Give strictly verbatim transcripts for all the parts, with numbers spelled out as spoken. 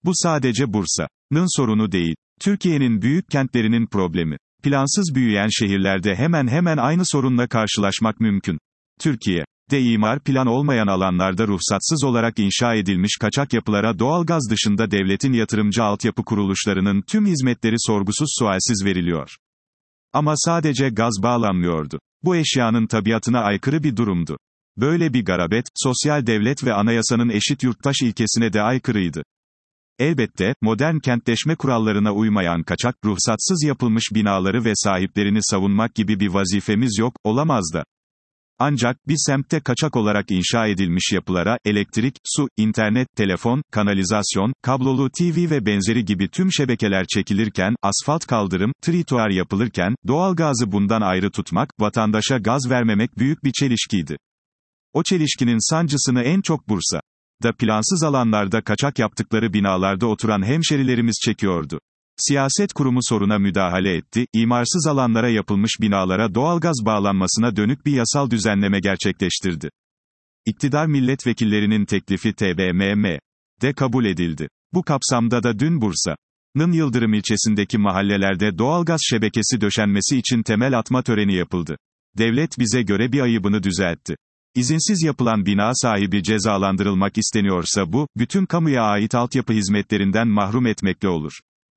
Bu sadece Bursa'nın sorunu değil. Türkiye'nin büyük kentlerinin problemi. Plansız büyüyen şehirlerde hemen hemen aynı sorunla karşılaşmak mümkün. Türkiye'de imar plan olmayan alanlarda ruhsatsız olarak inşa edilmiş kaçak yapılara doğalgaz dışında devletin yatırımcı altyapı kuruluşlarının tüm hizmetleri sorgusuz sualsiz veriliyor. Ama sadece gaz bağlanmıyordu. Bu eşyanın tabiatına aykırı bir durumdu. Böyle bir garabet, sosyal devlet ve anayasanın eşit yurttaş ilkesine de aykırıydı. Elbette, modern kentleşme kurallarına uymayan kaçak, ruhsatsız yapılmış binaları ve sahiplerini savunmak gibi bir vazifemiz yok, olamaz da. Ancak, bir semtte kaçak olarak inşa edilmiş yapılara, elektrik, su, internet, telefon, kanalizasyon, kablolu T V ve benzeri gibi tüm şebekeler çekilirken, asfalt kaldırım, trituar yapılırken, doğalgazı bundan ayrı tutmak, vatandaşa gaz vermemek büyük bir çelişkiydi. O çelişkinin sancısını en çok Bursa'da plansız alanlarda kaçak yaptıkları binalarda oturan hemşerilerimiz çekiyordu. Siyaset kurumu soruna müdahale etti, imarsız alanlara yapılmış binalara doğalgaz bağlanmasına dönük bir yasal düzenleme gerçekleştirdi. İktidar milletvekillerinin teklifi T B M M'de kabul edildi. Bu kapsamda da dün Bursa'nın Yıldırım ilçesindeki mahallelerde doğalgaz şebekesi döşenmesi için temel atma töreni yapıldı. Devlet bize göre bir ayıbını düzeltti. İzinsiz yapılan bina sahibi cezalandırılmak isteniyorsa bu, bütün kamuya ait altyapı hizmetlerinden mahrum etmekle olur.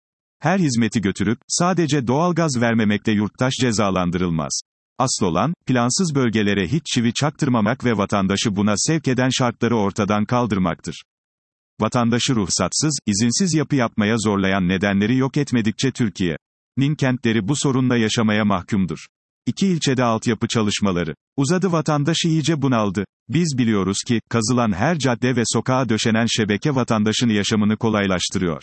Her hizmeti götürüp, sadece doğalgaz vermemekle yurttaş cezalandırılmaz. Asıl olan, plansız bölgelere hiç çivi çaktırmamak ve vatandaşı buna sevk eden şartları ortadan kaldırmaktır. Vatandaşı ruhsatsız, izinsiz yapı yapmaya zorlayan nedenleri yok etmedikçe Türkiye'nin kentleri bu sorunla yaşamaya mahkumdur. İki ilçede altyapı çalışmaları uzadı, vatandaş iyice bunaldı. Biz biliyoruz ki, kazılan her cadde ve sokağa döşenen şebeke vatandaşın yaşamını kolaylaştırıyor.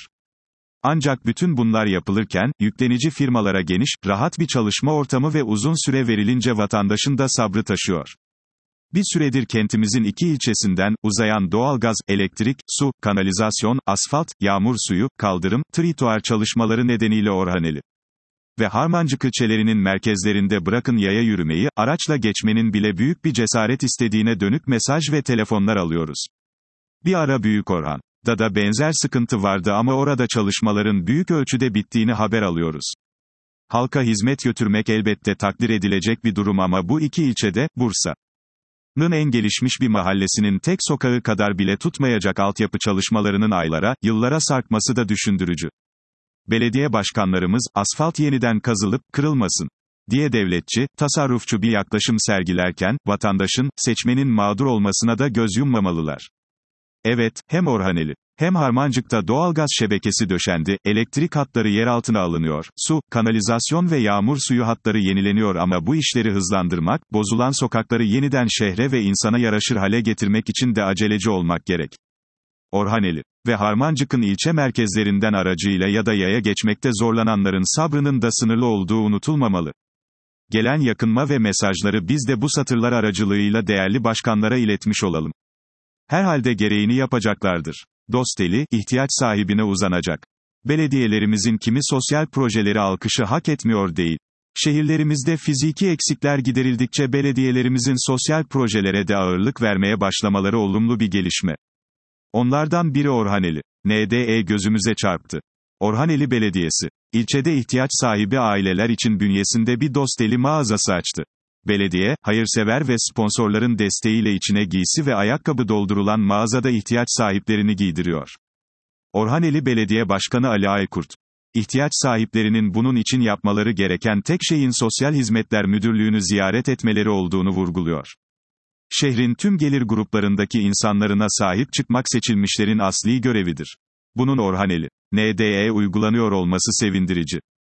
Ancak bütün bunlar yapılırken, yüklenici firmalara geniş, rahat bir çalışma ortamı ve uzun süre verilince vatandaşın da sabrı taşıyor. Bir süredir kentimizin iki ilçesinden, uzayan doğalgaz, elektrik, su, kanalizasyon, asfalt, yağmur suyu, kaldırım, trituar çalışmaları nedeniyle Orhaneli ve Harmancık ilçelerinin merkezlerinde bırakın yaya yürümeyi, araçla geçmenin bile büyük bir cesaret istediğine dönük mesaj ve telefonlar alıyoruz. Bir ara Büyükorhan'da da benzer sıkıntı vardı ama orada çalışmaların büyük ölçüde bittiğini haber alıyoruz. Halka hizmet götürmek elbette takdir edilecek bir durum ama bu iki ilçede, Bursa'nın en gelişmiş bir mahallesinin tek sokağı kadar bile tutmayacak altyapı çalışmalarının aylara, yıllara sarkması da düşündürücü. Belediye başkanlarımız, asfalt yeniden kazılıp, kırılmasın diye devletçi, tasarrufçu bir yaklaşım sergilerken, vatandaşın, seçmenin mağdur olmasına da göz yummamalılar. Evet, hem Orhaneli hem Harmancık'ta doğalgaz şebekesi döşendi, elektrik hatları yer altına alınıyor, su, kanalizasyon ve yağmur suyu hatları yenileniyor ama bu işleri hızlandırmak, bozulan sokakları yeniden şehre ve insana yaraşır hale getirmek için de aceleci olmak gerek. Orhaneli ve Harmancık'ın ilçe merkezlerinden aracıyla ya da yaya geçmekte zorlananların sabrının da sınırlı olduğu unutulmamalı. Gelen yakınma ve mesajları biz de bu satırlar aracılığıyla değerli başkanlara iletmiş olalım. Herhalde gereğini yapacaklardır. Dost eli, ihtiyaç sahibine uzanacak. Belediyelerimizin kimi sosyal projeleri alkışı hak etmiyor değil. Şehirlerimizde fiziki eksikler giderildikçe belediyelerimizin sosyal projelere de ağırlık vermeye başlamaları olumlu bir gelişme. Onlardan biri Orhaneli. N D E gözümüze çarptı. Orhaneli Belediyesi, ilçede ihtiyaç sahibi aileler için bünyesinde bir Dosteli mağazası açtı. Belediye, hayırsever ve sponsorların desteğiyle içine giysi ve ayakkabı doldurulan mağazada ihtiyaç sahiplerini giydiriyor. Orhaneli Belediye Başkanı Ali Aykurt, ihtiyaç sahiplerinin bunun için yapmaları gereken tek şeyin Sosyal Hizmetler Müdürlüğü'nü ziyaret etmeleri olduğunu vurguluyor. Şehrin tüm gelir gruplarındaki insanlarına sahip çıkmak seçilmişlerin asli görevidir. Bunun Orhaneli, N D E uygulanıyor olması sevindirici.